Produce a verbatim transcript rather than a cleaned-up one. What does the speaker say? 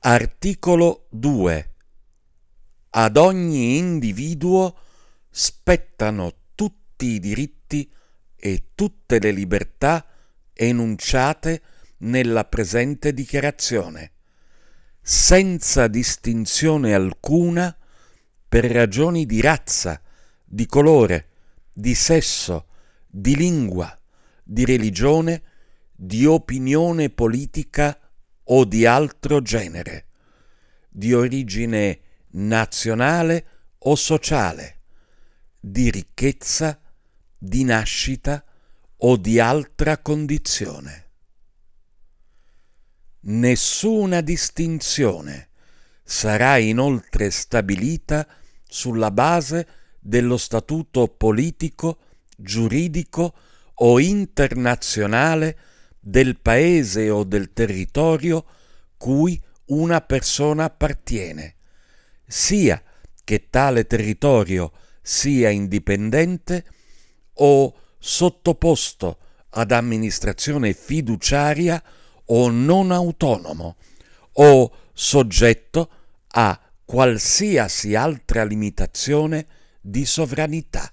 Articolo due. Ad ogni individuo spettano tutti i diritti e tutte le libertà enunciate nella presente dichiarazione, senza distinzione alcuna per ragioni di razza, di colore, di sesso, di lingua, di religione, di opinione politica o di altro genere, di origine nazionale o sociale, di ricchezza, di nascita o di altra condizione. Nessuna distinzione sarà inoltre stabilita sulla base dello statuto politico, giuridico o internazionale del paese o del territorio cui una persona appartiene, sia che tale territorio sia indipendente o sottoposto ad amministrazione fiduciaria o non autonomo, o soggetto a qualsiasi altra limitazione di sovranità.